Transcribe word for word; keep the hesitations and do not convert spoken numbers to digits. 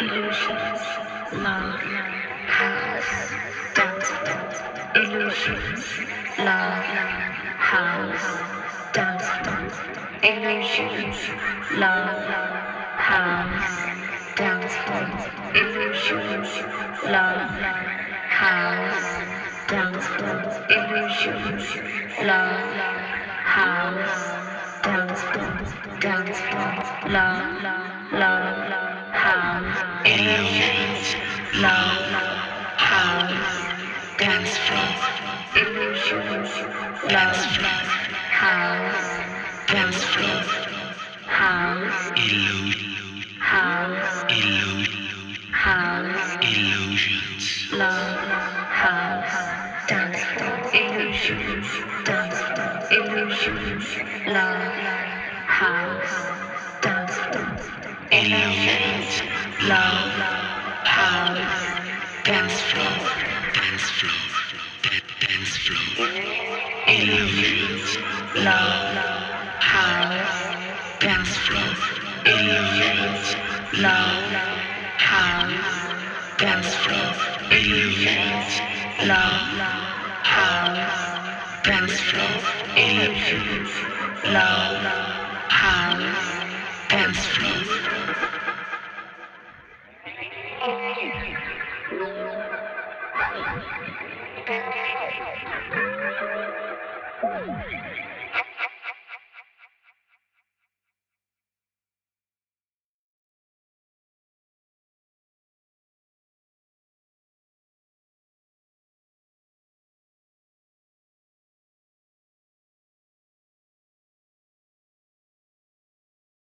illusions, love, house, dance, illusions, love, house, dance, illusions, love, house, dance, illusions, love, house, dance, illusions, love, house, dance, dance, love, love, house, illusions, love, house, dance, illusions, love, house, dance, house, illusion, house, illusion, house, illusions, love, house, dance, illusions, dance, illusions, love, house, dance, illusions, love, house, dance floor, dance floor, dance floor, illusions, love, house, dance floor, illusions, love, house, dance floor, illusions, love, house, dance floor, illusions, love.